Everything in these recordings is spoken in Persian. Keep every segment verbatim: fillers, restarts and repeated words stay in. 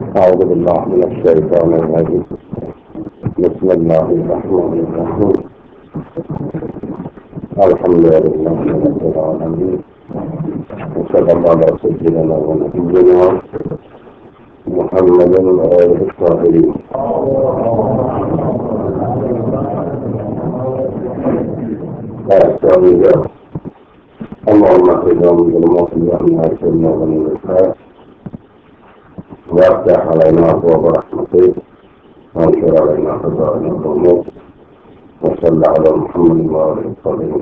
أعوذ بالله من الشيطان الرجيم. بسم الله الرحمن الرحيم. الحمد لله رب العالمين، وصلى الله على سيدنا ونبينا محمد وآله الطاهرين. الثانية: اللهم اخرجنا من ظلمات الوهم وارسلنا من النفاق وافتح علينا أبواب رحمتك وانشر علينا خزائن رحمتك وصل على محمد وآله الطاهرين.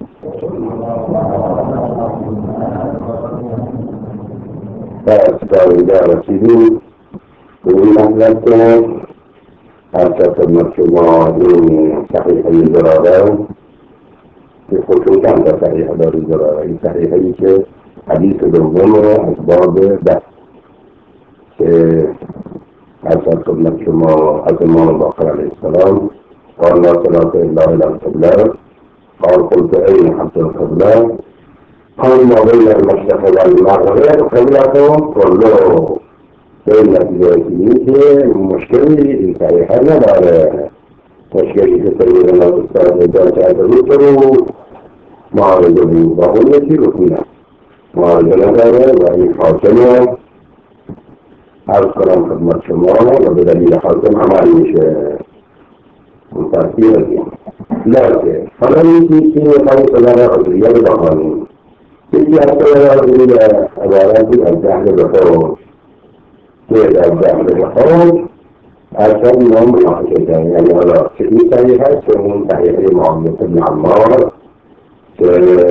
فأستاذ رسيدين بمهلكم حتى خدمت شما این صحیحه ضراره که خصوصا در صحیحه داری ضراره، این صحیحه‌ای که حدیث دوم از باب ده که حضرت خدمت شما از امام باقر علیه السلام قال لا صلاة الا الى القبلة، قال قلت اين حتى القبلة، قال ما بين المشرق والمغرب قبلة، كله بين نتیجه که مشکلی این صحیحه نداره. مشکلی که سیدنا استاد ایجاد کرده بود رو معارضه بود و اون یکی رو کنه معارضه نداره و این حاکمه عرض کنم خدمت شما و به دلیل حاکم عمل میشه اون ترتیب هستیم. لکه حالا یکی که خواهی صدر عضویه رو بخوانیم، یکی از صدر عضویه عبارتی از جهل بخور که در جهل بخور اصلا اینا مناقشه کردن، یعنی حالا که این صحیح هست که اون صحیحه معاویه بن عمار که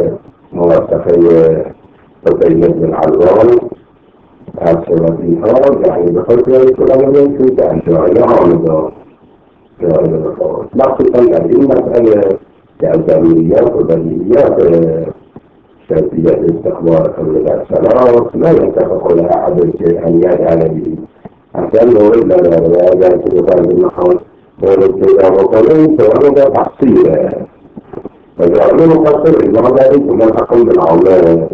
موثقه حسین بن علوان از صورتی ها جهل بخور که کلام بین که انشاءالله آمده جهل بخور مخصوصا در این مسئله که از ضروریات و بدیهیات شرطیت استقبال قبل در صلات لا يتفق لها عدد که ان یجعل به اصلا مورد نداره و اگر که بفرد نخواد مورد پیدا بکنه سوال در تقصیره و جعله مقصر اجماع دارید که ملحقم بالعامله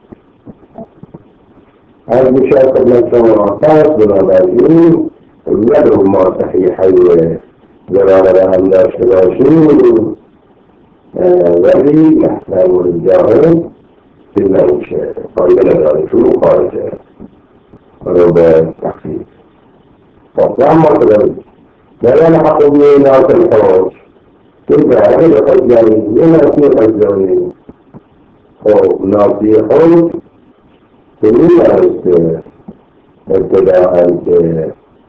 از بشار خدمت شما پس بنابراین ولو ما صحیحه ضراره هم داشته باشیم ولی محترم الجاهل چیز نمیشه، فایده نداره، شروع خارجه رو به تقصیر. خب و اما که دارید دران حقوقی ناصر خواهد که برای خود جایی یه ناسی خود جایی خب ناسی خود که این نارسته ابتداعا که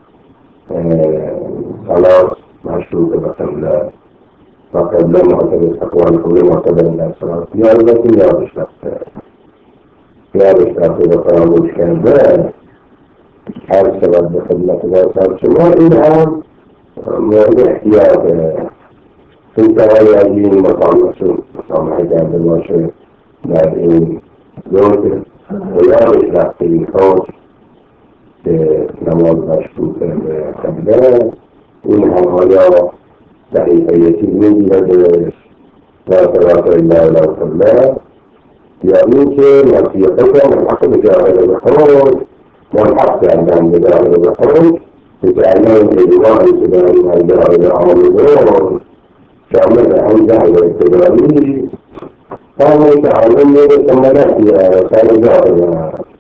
خلاص مشروط به قبله و قبله معتبر تقوان قبله معتبر در صلاة یادش یادش رفته یادش رفته به فراموش کرده هر سبب به خدمت واسط شما این هم مورد احتیاطه این سوایی از این مسامحه کرده باشه در این روز و یادش رفته این خود که نماز مشروطه به قبله این هم آیا صحیحه یکی میگیردش و صلاة الله علیه وسلم یا این که نصیحه که ملحق بجاهل بخود ملحق کردن بجاهل بخود که جعلن اجوانی که در این جاهل آمدون شامل هم جهل ابتدایی همه تعالیم میرسه منحیه و سر جاهل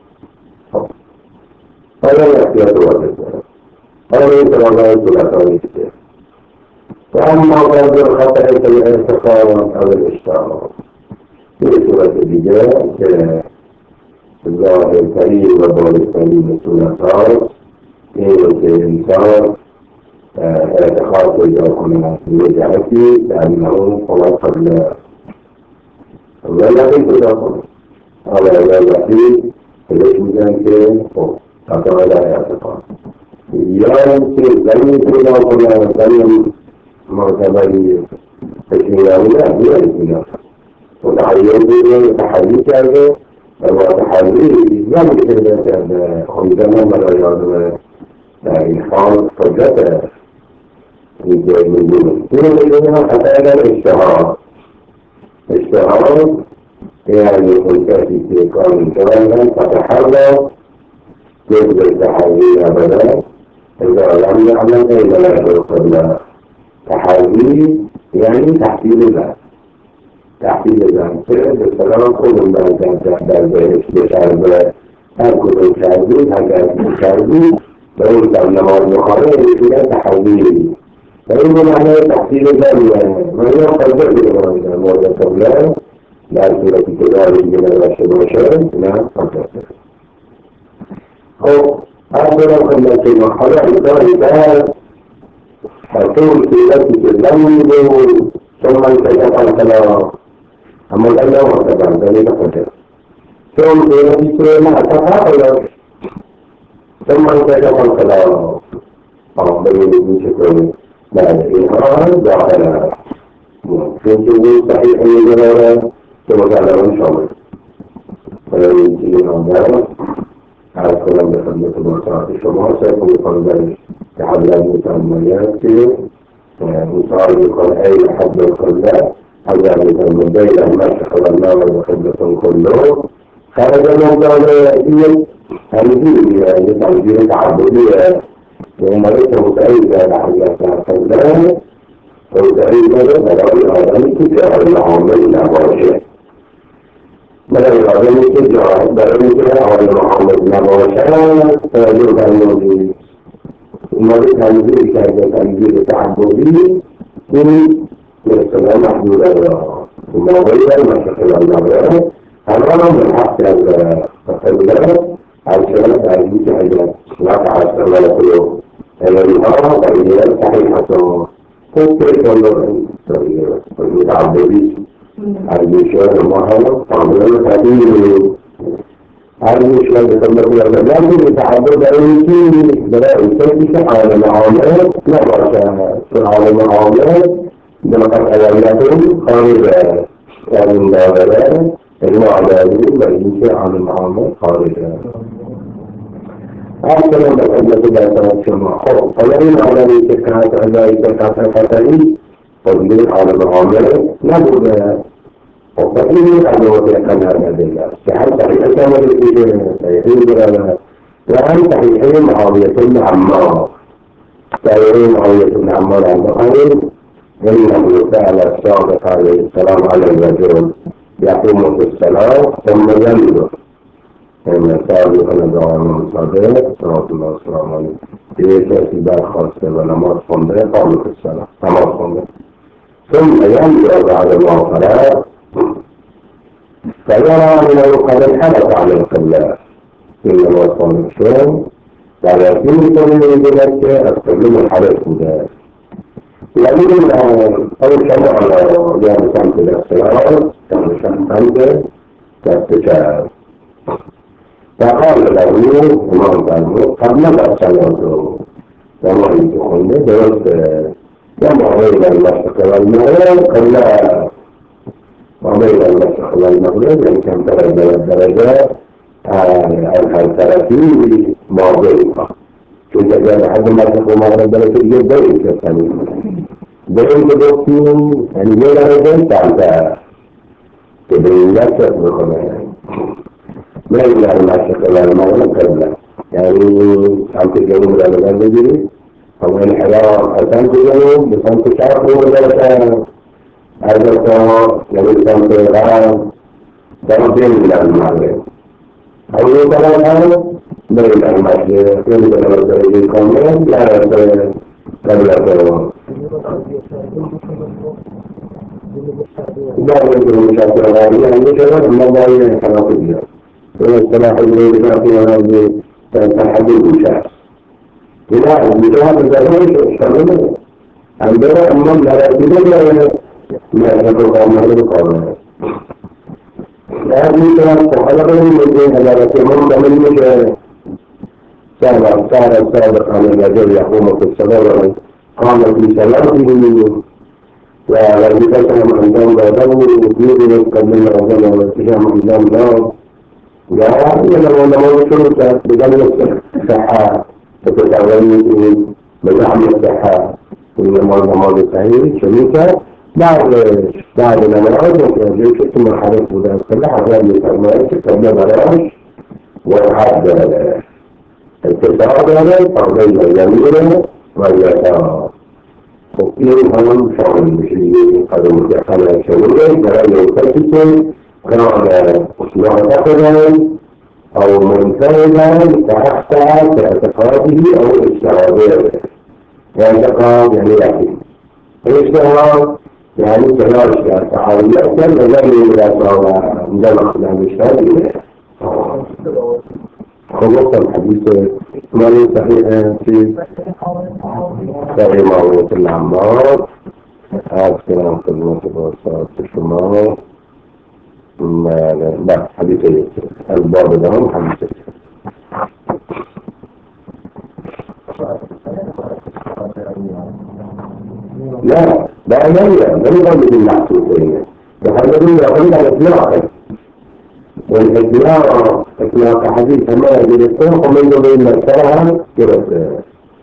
آیا نصیحه دوازده آیا این سلامه سلطانی که وأما بعد الخطأ كالاعتقاد أو الإشتراك في سورة البداية كالظاهر الكريم وبعد الكريم السلطات إيه الإنسان اعتقاد يجعلكم بوجهتي لأنه خلاص قبل الذي تدخل على الذي فليس ذلك خطأ لا اعتقاد يعني لم يكن لم معتبری تشریعی نه بیایید و تحلیل تحلیل کرده و تحلیل نمیشه کرده خیلی برای آدم در این حال قدرت این که میگیم این میگیم هم خطای در اشتهار اشتهار یعنی خلقتی که کار میکنن فتح الله جزء التحري أبدا إذا لم يعلم أين لا القبلة. تحري يعني تحديد الذات، تحديد الذات بالسلام كل ما كان تحديد بشاربه أكل الشاربي هكذا الشاربي فإن كان نمو المخارج فيها تحري فإن معنى تحديد الذات ما يقصد به موضع القبلة لا سورة كذلك من الرشد والشرع لا فقط. أو أصلا كنا في مرحلة ذلك حصول في نفس الذنب ثم انتشف الكلام أما الأول وكذا ذلك فقط. ثم في نفس ما تفاعل ثم انتشف الكلام أو بين شكل لا الإنهار داخل في جزء صحيح من ثم قال من شاء فلن يجينا ذلك على الكلام بخدمة المعطاة الشمال سيكون يقول ذلك تحدى المتأمليات مصار يقول أي حد يقول لا حتى من بين المشق والنار وخدمة كله خرج من دولة هذه يعني تنزيل تعبدية وما ليس متأيدا لحياة الكلام وتأيدا بلغ الآدم كتاب العامل الأبوشي بلغ الآدم كتاب بلغ محمد الأبوشي فيجب أن يجب ومالك تنزيل كذا تنزيل تعبدي من السلام محدود الموضوع المشكلة الموضوع أنا من حق التقبلات عشان أجيب حاجات لا تعرف ولا كله الإنهار تغيير صحيحة كيف والله المتعبدي المشاهد المهارة تعمل تغيير المشاهد المهارة لكن يتعبد أي بلاء السيد على العاملات لا بأس على العاملات بلقد أولادهم خارجة من الدولة المعلمين والإنشاء عن العامل خارجة أحسن من أجل ذات الشماء فلن على الاتكاة على الاتكاة فتري تدليل على العامل نبذ وفقين على وضعكم هذا الله فهل صحيحة مريكين صحيحين برانا وهل صحيحين معاوية عمار صحيحين معاوية عمار عن بخير إنه سأل الصادق عليه السلام على الرجل يقوم في الصلاة ثم ينظر إن صادق ندعوه صادق صلاة الله والسلام عليه في تأسيبات خاصة ونماذ صندق قام في الصلاة نماذ صندق ثم ينظر بعد المعصرات فيرى أنه قد انحدث عن القبلة إنما وصل الشام ولكن كل ذلك القبلة انحدث ذلك لكن أول شيء على جانب سمت الاختيار كان سمت كاستشار فقال له إمام قالوا قد مضى صلاته كما يقول درست جمع بين المشرق والمغرب قبل وبين المشرق والمغرب يعني كان ثلاث درجات الثلاثين موضوعة كنت جاء لحد المشرق والمغرب درجة جدا كثيرا بين بدوكين يعني جاء درجة تعالى تبين لا تسبق بين المشرق والمغرب قبل يعني سمت الجنوب ولا الجنوب أو الحرارة سمت الجنوب بسمت الشرق ولا هذا هو الذي سمت الغرب تربين إلى المغرب أو يتلقى بين المشرق يمكن أن يكون كامل لا يصير قبل الغرب لا يمكن مشاكل غالية يجب المضايا حرارية والصلاح الذي تحدد المشاكل إذا المشاهد الزهرية اشتغلنا عندنا أمام لا يتبقى ما يتبقى أمام القرآن لا المشاهد تحلق المجين على رسمهم من المشاهد سابق سابق سابق عن الرجل يقوم في الصلاة قام في صلاته والذي تسلم عندهم بابه يريد يتقبل ربنا والاتجام عندهم نار لا لما لما وصلت بجانب الصحة تتعلم بزعم الصحة إنما الضمان الصحيح شريكة بعد بعد ما نعود وجيش ثم حرف وده كلها غير مستعملات قبل بلاش وحد اتفاق داره تا بین اليمين واليسار وفين هم شامل مشي قد متقنة شمولة برأي الفتشة كان معتقدا أو منفردا تحتها باعتقاده أو اجتهاده اعتقاد يعني يقين اجتهاد يعني تلاش التعاون يأتل الذي إذا صار مدمخ له اجتهاد خلص الحديث مالي صحيح في صحيح معروف العمار هذا كلام خدمة الوسط الشمال لا حديث الباب ده حديث لا لا لا لم يقل بالمحسوسية يحددون يقول الإطلاق والإطلاق إطلاق حديث ما يجب الطرق ومن بين الشرع كرة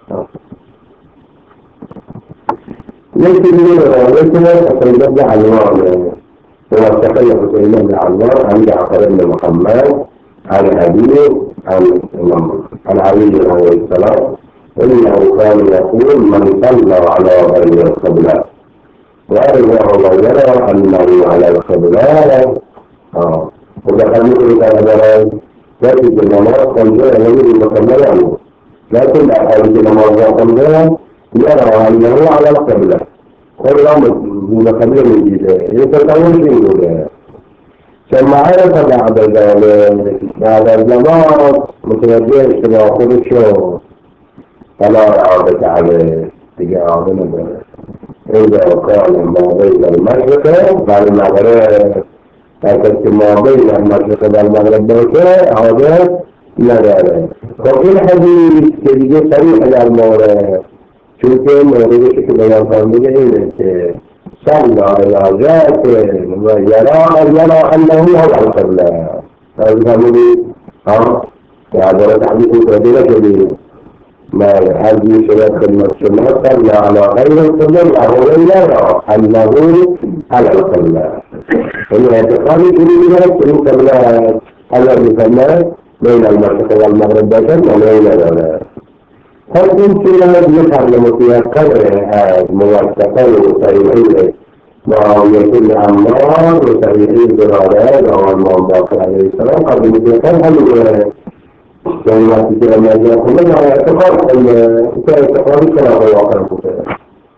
ليس بنا وليس فقد على النار هو التخلف سليمان بن عمار عن جعفر بن محمد عن أبيه عن عن علي عليه السلام إنه كان يقول من صلى على غير القبلة وأرجع غيره أنه على القبلة آه ودخلوا إلى هذا لكن النماز قلبه يجب المقبلة عنه لكن أحاديث النماز قلبه يرى أنه على القبلة والرمض المقبلة من جيده يتطور فيه ثم عرف بعد ذلك بعد النماز متوجه اشتباه خلصه فلا إعادة عليه تجاه نبره إذا كان ما بين المشرق بعد المغرب لكن ما بين المشرق والمغرب بوكه عادة لا لا وفي الحديث كذلك صريح على المورد چونکه موردی که بیان فرموده اینه که صلى إلى ذات ويرى يرى أنه هو القبلة هذا فرموده ها هذا تحديث كبيرة كبيرة ما هذه شباب المسلمات صلى على غير القبلة وهو يرى أنه على القبلة هي اعتقاد كبيرة في القبلة الذي كان بين المشرق والمغرب بشر وبين ذلك هل يمكن أن يفعل متيقظة موثقة وصحيحية ويكون أمار وصحيحية بالعراض أو المنباق عليه السلام قد متيقظ هل كما كثيرا ما يقول لنا اعتقاد اعتقاد كما هو واقع الكتاب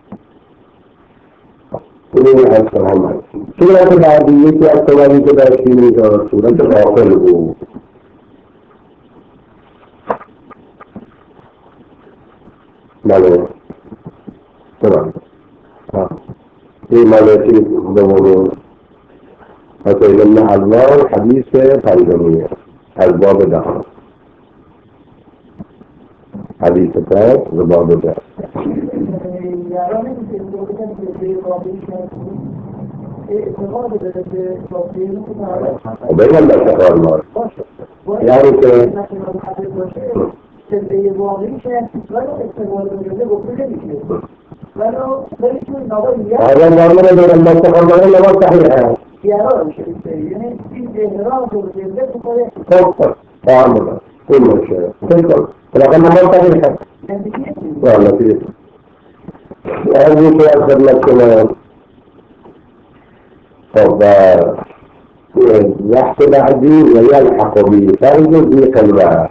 إليه السلام عليكم سورة العادية التوالي كذا في سورة الغافر ماله تمام ها في ماله في دمونه فتعلمنا الله حديث فالجميع الباب ده حديث ده الباب ده وبين الله الله يعني ك هذا المعاملة بين المستقر والله ما صحيح فقط تعامل كل شيء فقط لكن ما صحيح والله كده هذه في أكثر الكلام طب يحسب عدي ويلحق به فانجز بقلبها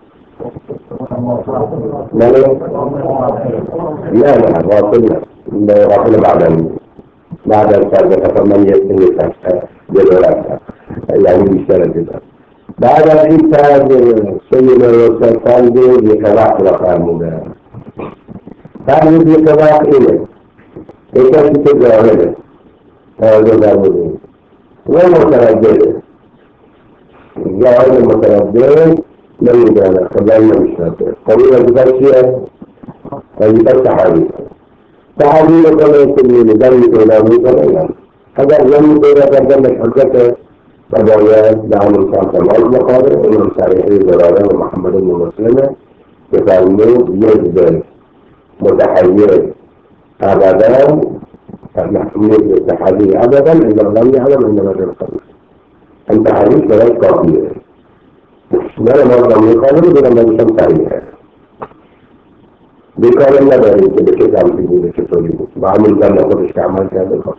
لا لا لا لا واصلنا واصلنا بعد بعد الفرد فمن يستهلك جدولاتها يعني بيشتغل كده بعد الإنتاج سيد الرسول فانجز بقراءة الأقام فانجز بقراءة إليه إيش تتجاوزه هذا ضروري والمتردد الجاهل المتردد لا يجانا خلالنا بالشافع قوية بفرشية فيفتح حديث فحديث كما يكون لذلك إلى موسى هذا لم يكن يتردد حجته فضويات دعم الإنسان كما المقابر إنهم صحيحي ضرارة ومحمد بن مسلمة يفعلون يجب متحير أبدا محمود التحدي أبدا إذا لم يعلم أن مجال القبل التحديث لا يقابل نه نماز را میخوانه بدونم نمیشم صحیحه. بیکارم نداریم که به چه سمتی بوده چطوری بود و همین زن خودش که عمل کرده کار.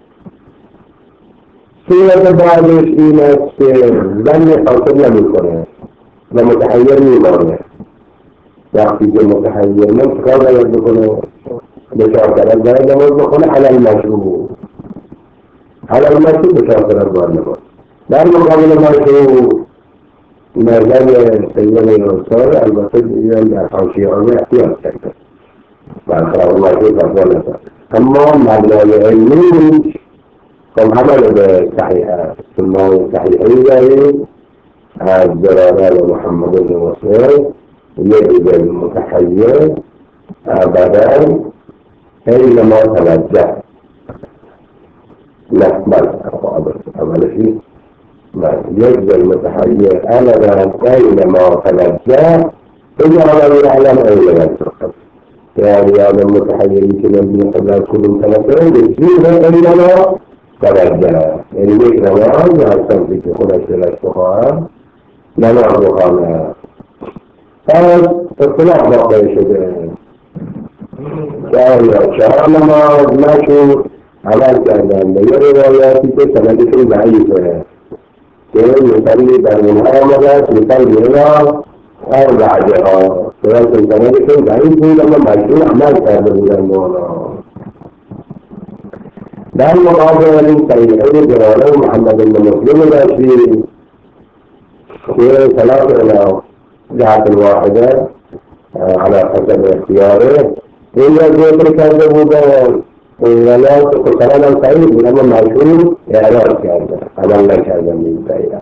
صورت بعدش این است که زن حاصل نمیکنه و متحیر میمانه. وقتی که متحیر من چکار باید بکنه؟ بچار کرد باید نماز بکنه علل مشروع. علل مشروع بچار کرد باید نماز. در مقابل مشروع نظر سیدن الانصار البته دیدن در حاشیه آن احتیاط کرده و اخلاق مشروع فتوا نداد. اما مبنای علمی خب عمل به صحیحه سنای صحیحی داریم از برادر محمد بن مسلم یک زن متحیر ابدا اینما توجه نقبل اولشی یک زن متحیر ابدا اینما توجه اجعل يعلم أين ينتقل يعني هذا المتحيرين كما يقول كلهم ثلاثة يجيبها إنما توجه يعني ليك نماز وعلى في خلال ثلاث فقهاء نماز وقامها هذا اطلاق باقي شده شهر شهر نماز ماشو عمل کردن به یه روایاتی که سندشون ضعیفه که مثلی در اونها آمده مثل مینا اربع جهات سنت سندشون ضعیف بود اما مشروع عمل کرده بودن مولا در مقابل این صحیحه جلاله محمد بن مسلم داشتی که ثلاث الى جهت الواحده على حسب اختياره إلا ذكر كذا بودان ولا تقصرنا سعيد لما معشور إعراض كذا أمرنا كذا من سعيد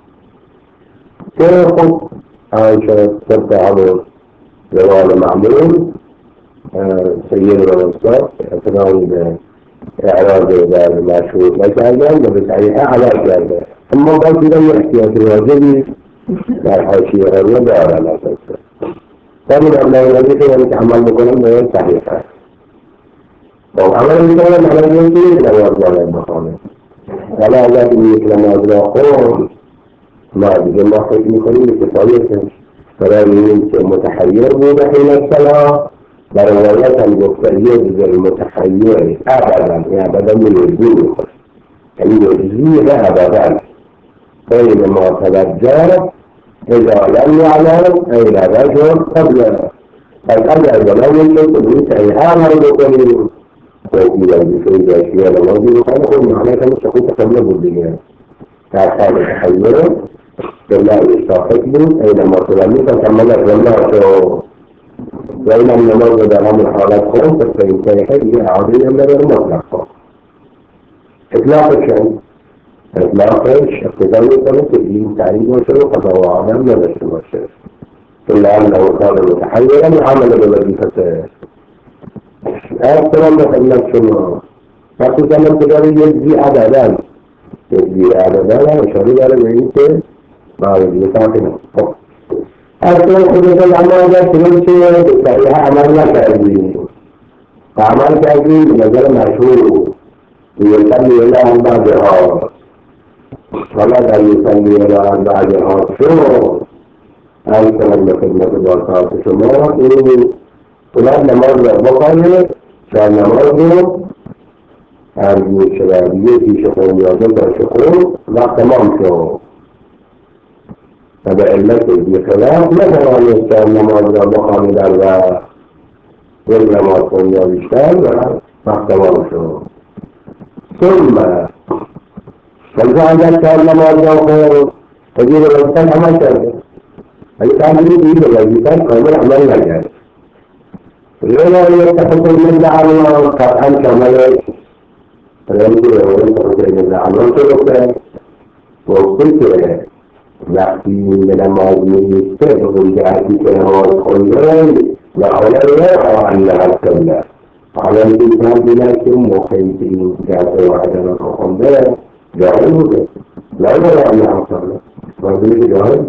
كيف عائشة تبقى على جوال معمول سيد الرسول اعتناوي بإعراض المعشور لا كذا وبسعيها على كذا أما بس لما احتياط الواجبي لا حاشية ولا على لا تذكر طبعا أبناء الذي كان يتعمل بكلام غير صحيحة وعمل بكلام على الجنسية لا يرضى المخانة ولا لكن يكلم أدراكم ما بجمع حكم كريم كفاية فلا يمكن متحير بحين الصلاة برواية المتحير المتحير أبدا يعني أبدا من الدين يعني يجزيه أبدا بينما توجه إذا لم يعلم أين رجل قبل فالأجل ولو يمكن أيها مرض قليل وإذا بشيء أشياء لوجه وقال معناه كان تكون تقبل الدنيا كأصحاب التحير كلا يستحقون أينما تلمي فكملت والله وإن النماذج درهم الحالات خمس فإن هي عادية من المطلق إطلاق الشيء إطلاق اقتضاء الطريق الدين تعيين وشروع قضاء وعدم نبش المشرف إلا أنه كان متحيرا وعمل بوظيفته أكثر من خلال شنو فقط من تقول يجزي عددا يجزي عددا وشروع على بعيدة ما يجزي ساكنة أكثر خلال العمل شنو شيء بالتالي عملنا كأجي فعمل كأجي نزل مشهور يصلي إلى أربع جهات ولا يصلي إلى أربع جهات شو أكثر من خدمة الوقت شمارة إنه فلان نماز بقاله كان نمازه الشبابية في شكون يوجد شكون لا تمام شو هذا علته بخلاف مثلا يستعمل نماز بقاله در والنماز كون يشتغل لا تمام شو ثم فالفعل كان نماز بقاله تجيب الإنسان عمل كذا الإنسان يريد الإنسان قبل عمل نجاح لولا يتحدث من دعوة قطعا كمل فلنقول يتحدث من دعوة سلوكا وقلت وقتی نماز می‌ایستد و جهتی که نماز خواندن وخلال أنها القبلة على الإنسان بلا شيء مخيف جهة واحدة خواندن جاهل بوده لا يرى أنها القبلة وذلك جاهل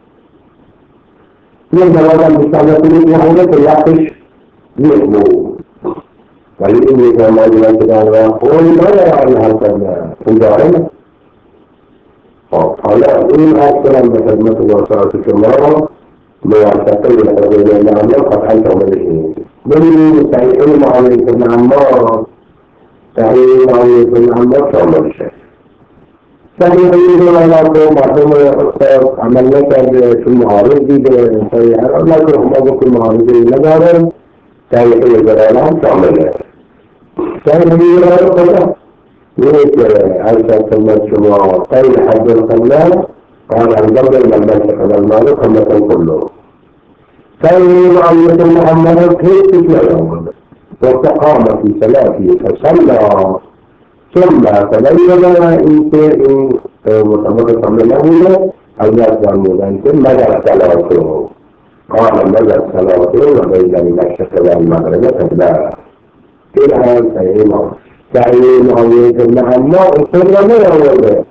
من نماز المستعمل في حالة الوقت يحبو ولكن يكون موجودا كذا وما يرى أنها القبلة جاهل حالا این اصلا به خدمت واسعات شما موثقه الحضور العمل قطعا تعمل این ببینید صحیحه معاویه بن عمار صحیحه معاویه بن عمار تعمل شد صحیحه این علاقه مردم استاد عمل نکرده چون معارض دیده صحیحه را نکره ما بکن معارضی ندارم صحیحه زراره هم تعمل صحیحه زراره کجا يمكن أن تكون شما قيل حد القلال قال عن قبل من منطق المال كما كله قيل معية محمد كيف تتلعون واستقام في صلاته فصلى ثم تبين إن مطابقة قبل له أو يزعم أنت مدى صلاته قال مدى صلاته وبين المشرق والمغرب كذا كلها سيئة تعيين معاوية بن عمار الصدر ما يعوضه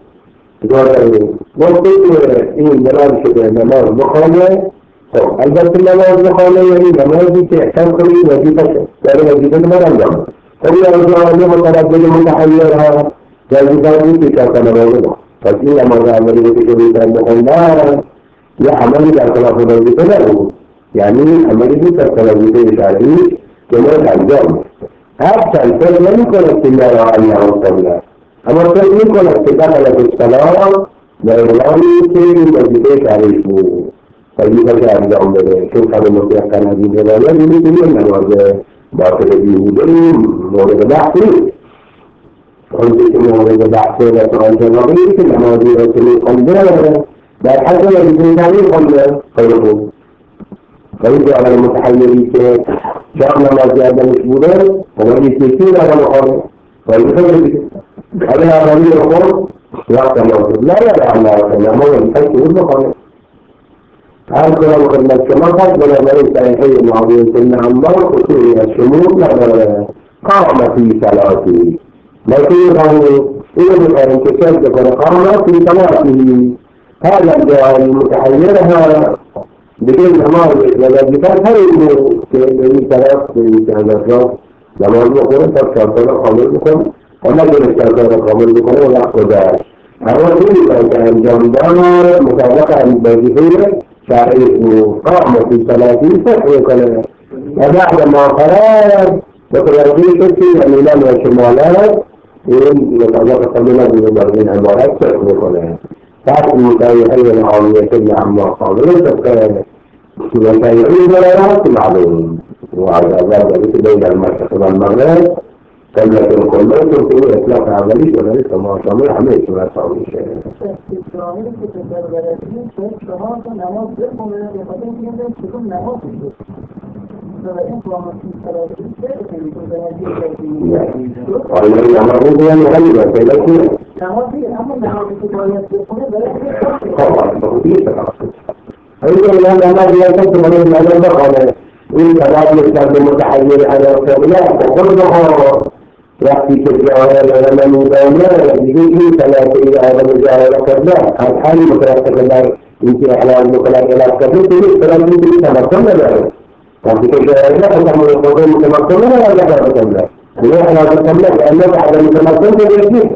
وقت این بلان شده نماز بخانه البته نماز بخانه یعنی نمازی که احکام کنی وظیفه شد در وظیفه نماز انجام خب یا رجاله متردد متحیرها وظیفه نیستی که اصلا نماز ما پس این نماز عملی که بیتن بخوندن یا عملی در خلاف وظیفه نبود یعنی عملی بود در خلاف وظیفه شرعی که نماز انجام هرچند فکر نمی کند که نرا الله قبله اما فکر می کند که دخل الصلاة و اعلامی که این وظیفه شرعی بود وظیفه که انجام بده چون خود مطلقاً از این روایت می‌بینید این نماز باطل بیهوده مورد بحث نیست آنچه که مورد بحث و سؤال جوابی نیست که نمازی را که می‌خونده در حد وظیفه شرعی خونده خیلی خوب خیلی اول متحیری که شام نماز کردنش بوده اومدی کشی را مخواه خیلی خیلی دیگه اگه اولی رو خود وقت نماز لا یاد الله نماز الفجر بود مخواه هر کنم خدمت شما پس بنابراین صحیحه معاویه بن عمار اصولی از شمول نداره قام فی صلاتی لیکن اینو بخواهیم که کس بکنه قام فی صلاتی هذا الجوال المتحيرها بكل نماز وذلك هل إنه كأنه ثلاث كان أطراف نماز بكون فكرتنا قامل بكون وما كان كرتنا قامل بكون ولا خداع أول كان جنبان مسابقة الوظيفية شرعي قام في صلاته فكرة وبعد ما قرار بتلاقيه كثير من الإمام والشمالات مسابقة قبلنا بمدرسين عبارات فكرة تعرفوا تاريخي العامية بن عمار قال ليس كان وتاريخي ولا معلوم وعلى ذلك بين المشرق والمغرب كما يقول لكم في إطلاق عملي وليس ما صنع عملي ولا صار شيء. والله الأمر هو مغلبة لكن أيضا الأمر لا تكون من الأمر إن بعض الشعب متحير على الكاملات وقربها وقت كالجوال لما مداومة بجيء ثلاثة إلى هذا الجوال كذا الحال مترتب على يمكن على المقلع إلى كذا تريد ثلاثة إلى تمكن ذلك وقت كالجوال لا تكون القضاء متمكن ولا لا تكون ليه على تكون لأنه بعد المتمكن تريد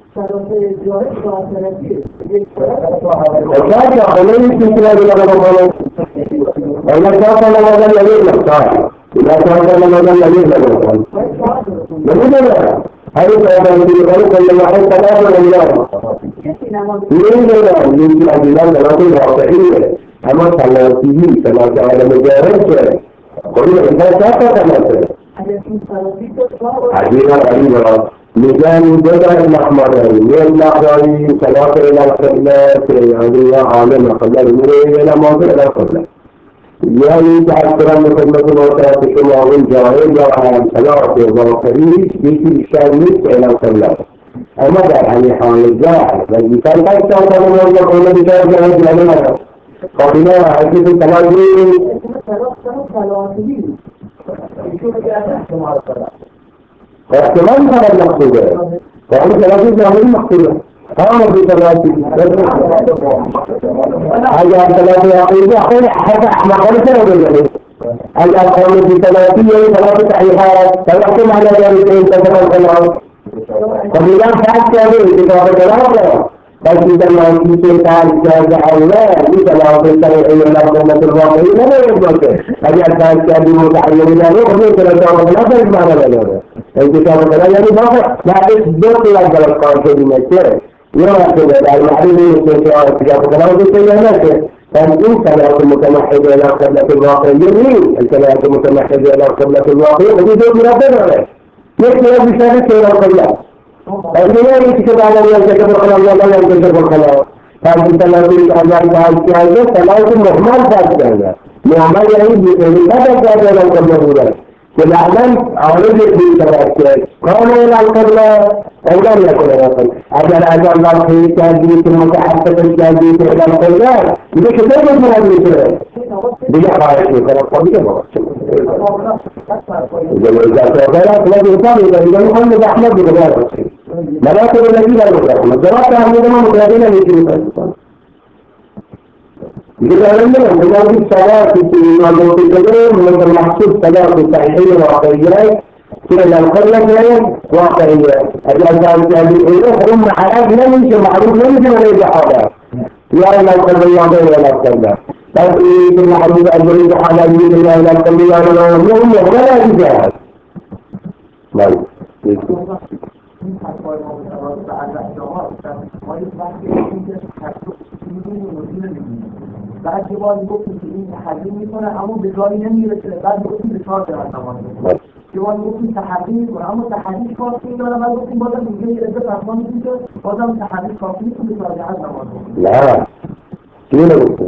وكذا عليه في كلام الله وإذا كان لماذا يليه نفسه إذا كان لماذا يليه نفسه لماذا هذا هذا الذي يقول كل واحد ثلاثة مليار لماذا يمكن أن يلام ثلاثة واقعية أما ثلاثة ثلاثة على مجارد قلنا إذا كان ثلاثة عجيبا عجيبا ميزان بدر الأحمر والأحراري ثلاثة إلى القبلة يعني عالم قبل المريء إلى موضع إلى القبلة يعني تعثر من خدمة الوطات كما من جاهل وعن ثلاثة وظاهري بيتي الشامل إلى القبلة أما دار يعني حال الجاهل الذي كان حتى كان موضع قبل الجاهل جاهل جاهل قبلنا حديث التماجين واحتمال هذا المقصود وعلى ثلاثة جاهل مقصود قام بثلاثة هذا ثلاثة عقيدة حتى ما قلت له الأقوال بثلاثة ثلاثة تحيحات فيحكم على ذلك إن تفرق الأرض فبلا فعل كامل كتاب ثلاثة بس إذا ما في شيء كان جاز الله إذا ما في شيء إلا الله مثل الواقعي لا يوجد أجل كان كان متعين له وهو كلا جواب لا بد ما له الكتاب كلا يعني ما لا يصدق لا جل قال شيء من الشيء يوم كذا المعلومين في الكتاب كلا وجد شيء فالإن كلام المتمحض إلى قبلة الواقع يمين الكلام المتمحض إلى قبلة الواقع وجود ربنا يكفي بشأنك إلى قبلة الإمام يكتب على الله يكتب الخلاء ولا يكتب الخلاء فأنت لا تريد أن يعمل هذا فلا مهمل فاسد مهمل يعيد لماذا كان لو قبله ذلك والأعلام أولد في تبعك قام إلى القبلة أو لم يكن إلى القبلة أجل أجل الله في تهديد المتحدث التهديد إلى القبلة ليش تجد من هذه الشيء بيجا قاعد في قرار قبيلة إذا كان لا يقال إذا محمد أحمد بن مراكب الذين لا يدركون الجواب عندما متابعين للجنود إذا لم يكن هناك صلاة في الموضوع الكبير من المحسوب صلاة الصحيحية واقعية في القرية واقعية أجل ذلك هذه هم حالات لم يكن معروف لم يكن عليه حاجة لا إلى القرية ولا القرية لكن المعروف أجل حالات لا إلى القرية ولا هم ولا يجاهد لا بعد که باید گفتیم که این تحریم میکنه اما به جایی نمیرسه بعد گفتیم به چهار جهت نماز که باید گفتیم تحریم میکنه اما تحریم کافی میکنه بعد گفتیم بازم میگه یه عده فتوا میدیم که بازم تحریم کافی میکنه به چهار جهت نماز لا شنو نقول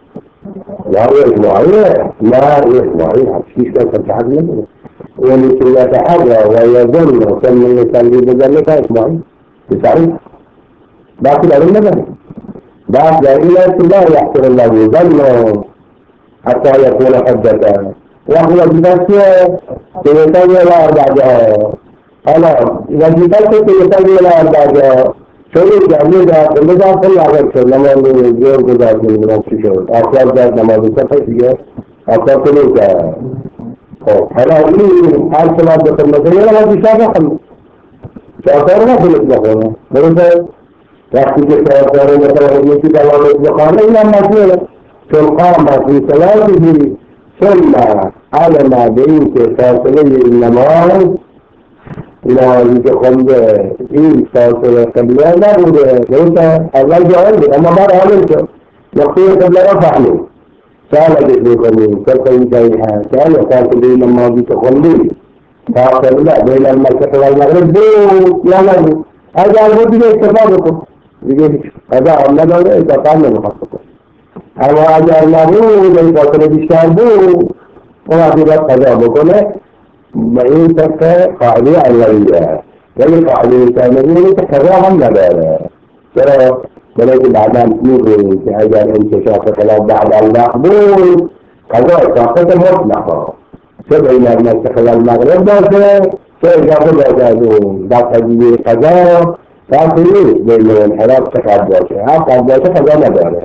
لا إجماعية لا إجماعية في شيء تتحدث واللي يتحرى ويظن وكان من يصلي بذلك إجماعي بتعرف باقي العلم مثلا بعد إلى لا يحصل الله يظن حتى يكون حجة وهو بنفسه سيصلي إلى أربعة أنا إذا جبت سيصلي إلى أربعة شوي جامد كل ذا كل هذا لما نزور كذا من نفسه شو أخبار ذا لما بيسافر فيه أخبار كله كذا أنا أقول حال سماع دكتور مثلا أنا بيسافر خم شاطر ما في الإسلام هنا وقت جاء مثلا يجي دعوة الزقانة إلى مسؤولة فالقام في صلاته ثم على ما بين فاصلة النماز إلى يدخل إيه فاصلة قبل لا بد ليس الله جعل أما ما رأيته يقول قبل رفعني كان يدخل كيف ينتهيها كان فاصلة النماز يدخل فاصلة بين المسجد والمغرب لا لا هذا الوجه استفادكم هذا الله ده إذا كان محقق أو هذا الله ده إذا كان بيشابه وهذا هذا بقوله ما ينتك قاعدة علوية يعني قاعدة ثانية كذا هم نبأ ترى بلاد العالم نور هذا الانتشار كلام بعد المقبول كذا كذا مطلقة سبعين الناس خلال المغرب ده كذا كذا ده كذا فاصلي بين الانحراف تقعد هذا كذا نبأ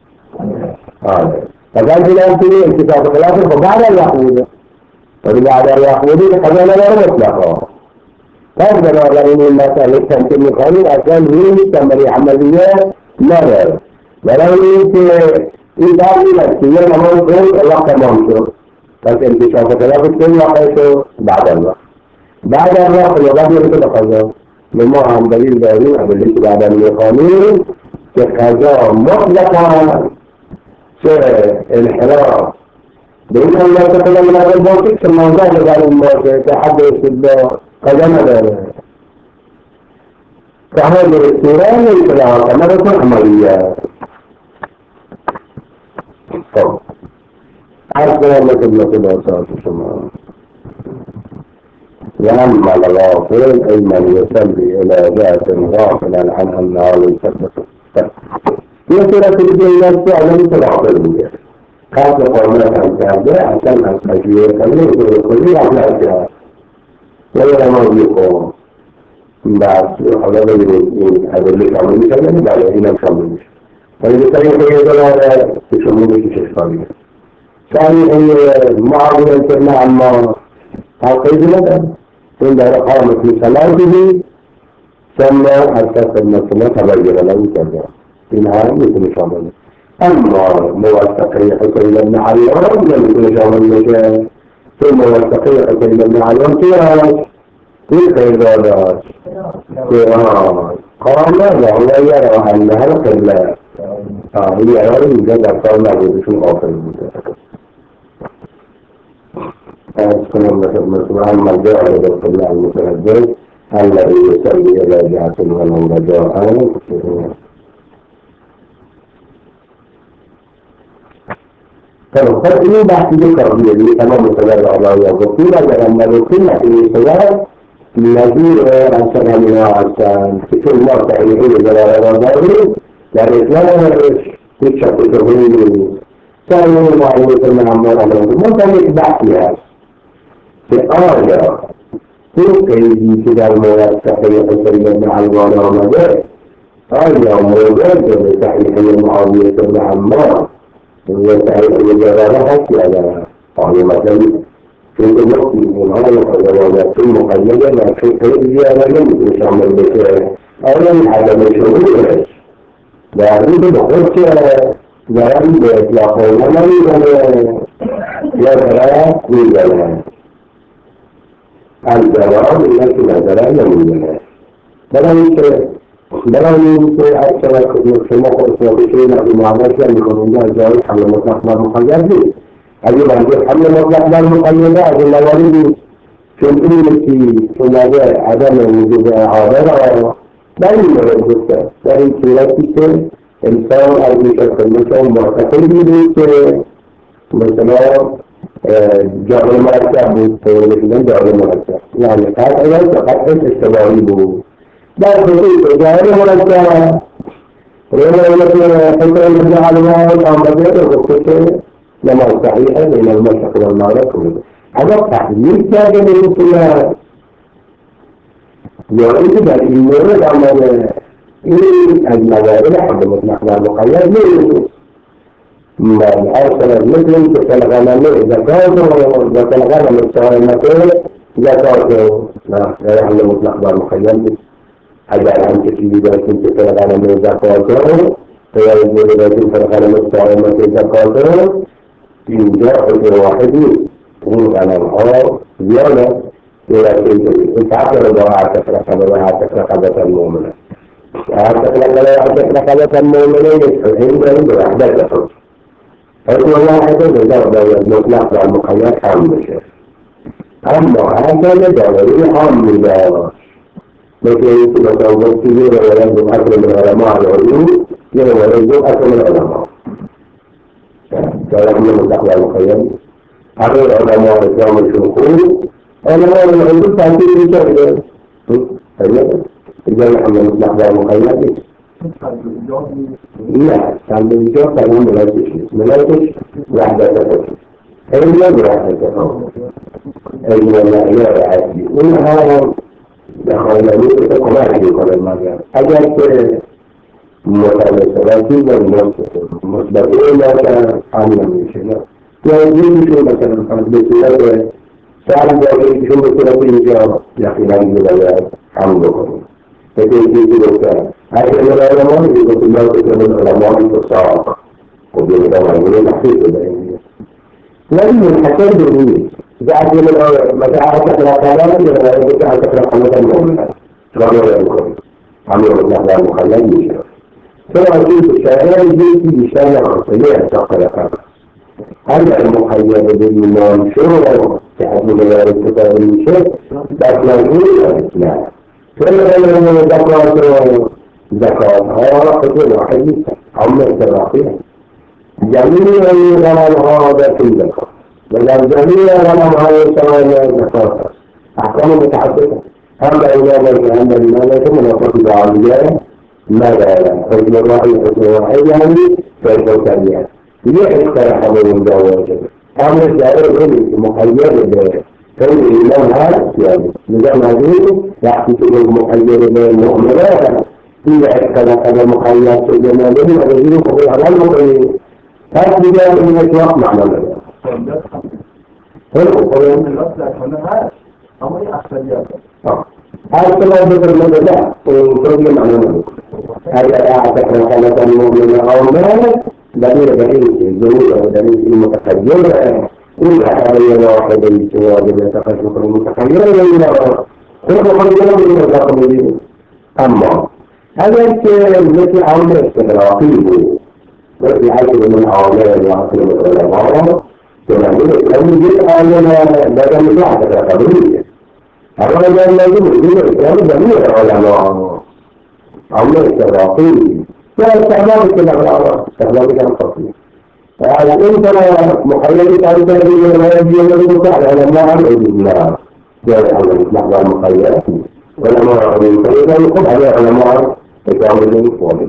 هذا فقال لي أنت انتشار كلام بعد اليهود وبعد اليهود كذا نبأ مطلقة هذا الرجل المسألة تمكن قانون عشان هي تمري عملية لا ولو أنت إذا قلت هي نموذج الوقت منشور فأنت شوف كلام كل وقته بعد الله بعد الله الوقت يتبقى لما عن دليل دارين أبليس بعد القانون كذا مطلقا الانحراف بإن الله تكلم من هذا الموضوع ثم زاد على الموضوع تحدث كذا مدار فهذا الاستيران يطلع كمرة عملية طب عارف الله كبلة الأساس السماء وأما الغافل أي من يصلي إلى ذات غافلا عن أنها يثبت يصير في الجنة فعلا تغافل بها خاصة قومات الكافرة عشان الخشية كله كله على الأشياء ولا موضوع بعد حضر من هذا اللي كانوا يسمونه بعد هنا كانوا فإذا كان يقول هذا يسمونه شيء ثاني ثاني هي معاوية كنا عما هذا يجب ثم قامت في صلاته ثم حسب المسلمة تبين له كذا إنها مثل شامل أما موثقية حسين بن عليان لم يكن شامل لك ثم موثقية حسين بن عليان فيها كيف إرادات فيها قال وهو يرى أنها القبلة هي يرى يوجد أكثر ما يوجد آخر المسلمة أما جاء إلى القبلة المتنزل الذي يسلي إلى جهة ولو رجاء فالقرآن بحث ذكر الذي تمام متبرع الله وقيل لأن القيمة في صلاة الذي أنسان من أنسان في كل مرة يقول إلى رجاء يعني لا يشتكي تغيير كانوا معلومة من عمار الله ممكن بحثها في آية كيف كده الموثقية حسين بن علوان رمضان آية موجودة بتحقيق معاوية بن عمار وتحقيق جرارها على معلومة في الوقت من هذا الحيوانات المقيدة لكن هي لم يكن شامل بك أولا على مشروعه لا يريد بخص لا يريد بإطلاقه ولا يريد يدرى ويدرى الجواب لكن هذا لا يوجد بلان بلان أكثر كما قلت وكشينا بمعنى كان يكون الله جاوز حمل مطلق المقيد به أجل أن يحمل مطلق المقيد أجل ولد في الأمة ثم جاء عدم وجود عابر لا يوجد لكن كلاسيك إنسان أو بشكل مثل معتقد به مثلا جعل المرتب والتولد جعل المرتب يعني هذا فقط التباريب لا تريد جعل المرتب ولما يقول حتى يجعل ما الأمر وقته لما صحيح من المشق والمغرب هذا التحديد كان بالإنسان يريد أن يمر أمر إلى المغارب حتى مطلق المقيد ما أرسل مثل كالغنم زكاة وكالغنم الصائمة زكاة لا يحل مطلق بالمخيم أجعل أن تكيد كنت كالغنم زكاة فيجب لكن كالغنم الصائمة زكاة إن جاء في واحد يكون على الحوار زيادة ولكن إن تعطل دعاء تفرق دعاء تفرق بة المؤمنة تفرق بة المؤمنة عند الوحدة تفرق فإن واحد يجب المطلق والمقيد حامل شيء أما هذا يجب حامل دعوة لكي يكون توقف كبير ويجب أكل من علماء العلوم ويجب أكل من العلماء فيحمل المطلق والمقيد أغير علماء الإسلام الشنقول علماء العلوم تعطيه بشيء إذا يحمل المطلق والمقيد لا كان بالجواب كان ملاكش ملاكش واحدة تفكر إلا واحدة تفكر إلا لا لا عادي وهذا دخل لي تقوى في كل المجال أجل متلازمين والمسبقين كان عامل من شيء يجب شو مثلا كان بيصير سأل جاي شو بيصير في الجواب يا أخي لا يجوز حمدكم فكيف يجوز هذا العلماء يقول الله تعالى العلماء الصالح وبين دواعي الحقيقة بينهم لكن الحكم بالنية بعد من متى تقرأ كلام يقول تعالى تقرأ خمسة المؤمنات رجل يقول عمل الله المخلل سواء كنت الشارع يجي يشارع سريع تقرأ كلام هذا المخيل بالإيمان شو تحدث إلى الكتاب الشيء لكن الإسلام فلما ذكرت زكاة هذا واحد عمر الزراعية جميع الغنم هذا في زكاة ولكن جميع الغنم هذا سواء زكاة أحكام متعددة أما إذا ما عند المال ثم نقول بعضها ماذا حكم الرأي حكم واحد يعني فيكون ثانيا يحتاج حمل الزواج أما الزواج مقيد كون الإمام هذا يعني نظام هذه يحدث المقيد بالمؤمنات إذا أكد هذا المقيد في جمالهم الذين قبل على المقيد هذا جاء من الإطلاق معنى ذلك هل أقول من الأصل هنا أمر أحسن أصلا بكرة لا وبروبلم أنا ما هذا أعتقد هذا المؤمن أو ما دليل دليل دليل دليل المتخيل إلا هذا واحد الجواب يتخيل المتخيل إلا كل مخيل من التقليد أما هذا الذي عمل استغراقيه والذي عايز من عوامل وعقل العلماء يقول لم يجد أننا بدل واحد التقليد هذا الذي يجب أن جميع العلماء عمل استغراقيه لا استعمال كل العلماء استعمال كل التقليد الإنسان مخيل تعرف أن يجب على ما عن الله يعني لحظة مخيلة ولا ما عن المخيلة يقول على ما يتعامل فوق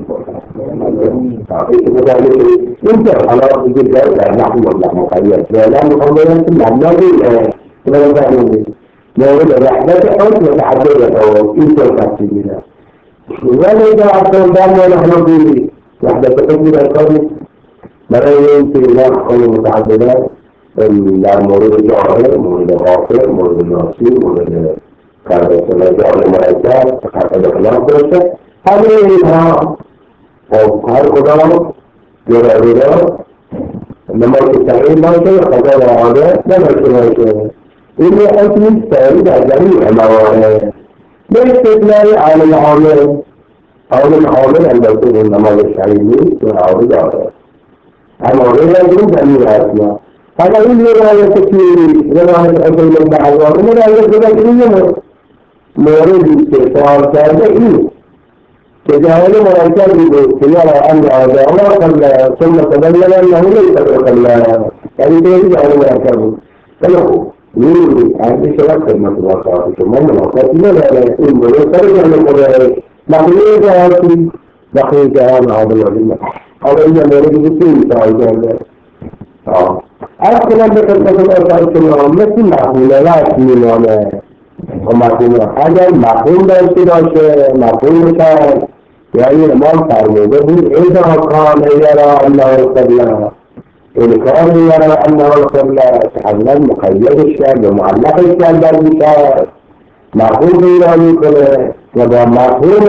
انت على جدا نحن مطلق مخيل لا مخيلة لا نريد لا نريد لا نريد لا تحوث وتحدث أو انت تحدث ولا إذا أعطان دعنا نحن في وحدة تقدم القرن مرين في نحن متعددات المورد الجوهر مورد الغافر مورد الناصي مورد كانت الجوهر الملائكات فقط الكلام برسة هذه الإنها وهذا قدام جرع رضا لما يستعين ما شيء قدام هذا لا يستعين إلا أنت يستعين جميع الموارد لا يستعين على العامل أو العامل أن يكون إنما يستعين ويعود هذا الموارد لا يكون جميع أسماء هذا إن رواية كثير رواية أصل الدعوة ومن رواية كثير مورد استثار تابعين تجاهل مرأيكات يرى أن هذا الله ثم تبين أنه ليس بقل يعني تجاهل مرأيكات فله يريد أن يشرك المطلقات ثم المطلقات لا لا يكون ويخرج عن القضاء لقيت هاتي لقيت هذا هذا العلم أو إن مورد كثير تعالى آه أصلاً بكثرة الأربعة كلهم مثل معقولة لا أسمين ولا ومعقولة حاجة معقول باستداش معقول مشاهد يعني ما فرموده إذا كان يرى أنه القبلة إن كان يرى أنه القبلة تحمل مقيد الشيء ومعلق الشيء بالمشاهد معقول بيراني كله وضع معقول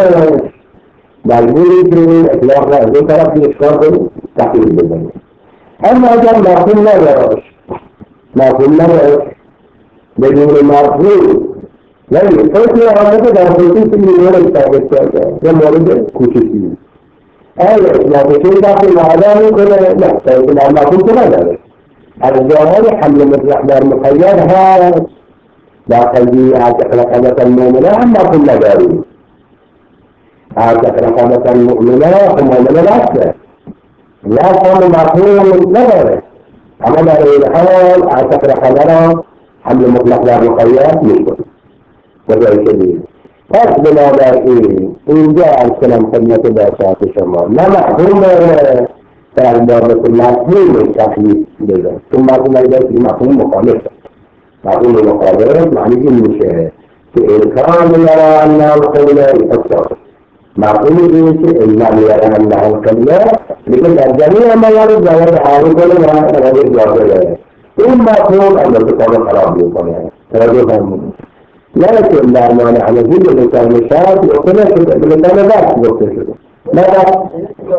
مجبوري في إطلاق هذه طرف الإشكال تحقيق بالبنية أما أجل ما كنا نرش ما كنا نرش بدون معقول لا يقول لي أنا كده أقولتي في الميول الثابت ده مولد كوشيسي أيه لا تشيل داخل العالم كله لا تقول ما كنت نرش الجوهر حمل الرحمة المخيرها لا تجي أعتق رقبة المؤمنة أما كنا دارين أعتق رقبة المؤمنة ومؤمنة العسل لا كان معقولا من نظره عمل الحال اعتقد حضره حمل مطلق لا مقيد منكم وذلك شديد فاصبر على إيه إن جاء السلام خدمة بأساس الشمال لا معقول كان بابة المعقول التحليل لذا ثم معقول أيضا في معقول مقالفة معقول مقالفة معني المشاهد إن كان يرى أنه القبلة يفسر معقول شيء إلا يرى أنه القبلة لكن الجميع ما يرد ويتعارض ولا يرد ويتعارض إما يكون أن الكتاب خراب يقول هذا لكن لا مانع على كل الإنسان مشاهد وكل الإنسان ذات وكل ماذا؟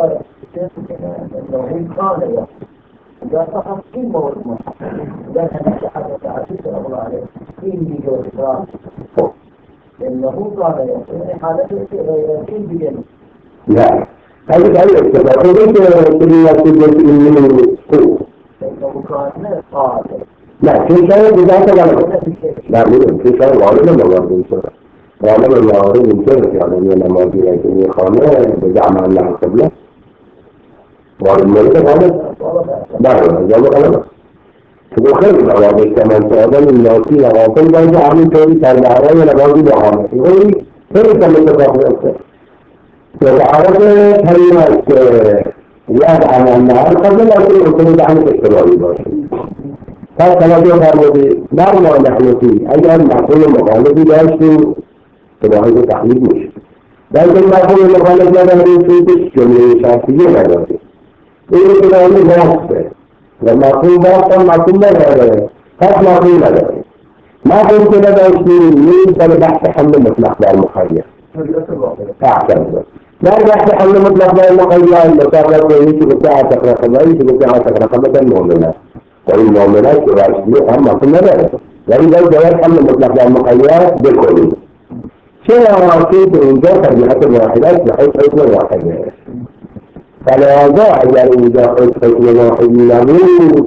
إذا صحت كلمة والمعنى إذا كانت حتى تعرفت الله عليه إني جوزها إنه قال يا حالته غير بجنب لا هذا هذا السبب ليس كلمة تجد من السوء إنه كان قال لا في شيء بذات غلط لا في شيء غالبا ما غالبا غالبا ما غالبا كذا يعني لما في لكن خانة بدعم الله قبله غالبا ما غالبا لا غالبا غلط وخير الأوامر كمان سأظن إنه فيها غاطل بأنه عمل كوري تابعه ولا غاطل بحامة يقولي خير كمان تقاطع أكثر وتعرفت هل ياد عن النهار قبل لا يكون عن الاسترائي باشي فكما يقول بي دارنا ونحن فيه أيضا معقول المغالب داشتو تبعه تحليل مش لكن معقول المغالب لا نهرين فيه تشكل شاكيين هذا إيه كده أنه نفسه لما أقول باطل ما كنا نعلم هذا ما كنا نعلم ما كنت لدى عشرين مين كان بحث حمل مطلق بالمقيد أحسن لا بحث حمل مطلق بالمقيد المسافة يجي بتاعة تقرأ يجي بتاعة تقرأ المؤمنات والمؤمنات يراشدوا أما كنا ذلك لأن لو جواز حمل مطلق بالمقيد بالكل شيء راسيت من جهة الجهات الواحدات بحيث حكم واحد فلا ضاع يعني إذا قلت حكم واحد له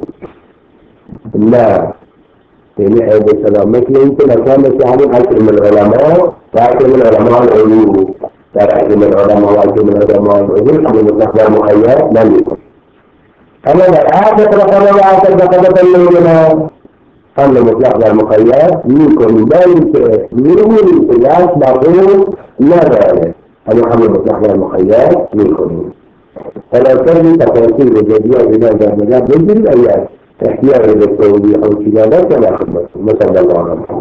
لا يعني هذا الكلام مثل يمكن أكان يعني حكم من العلماء وحكم من العلماء العلوم حكم من العلماء وحكم من العلماء العلوم حكم مطلق بالمقيد لم يكن أما الآخر رقم الآخر رقم المؤمنات حمل مطلق بالمقيد يكون ذلك يروي الناس معقول لا ذلك أن حمل مطلق بالمقيد يكون فلو كان تفاصيل الجدية بنا ذا مجال بجري الأيام احتياج للتوضيح أو كذا لا تلاحظ مثلا الله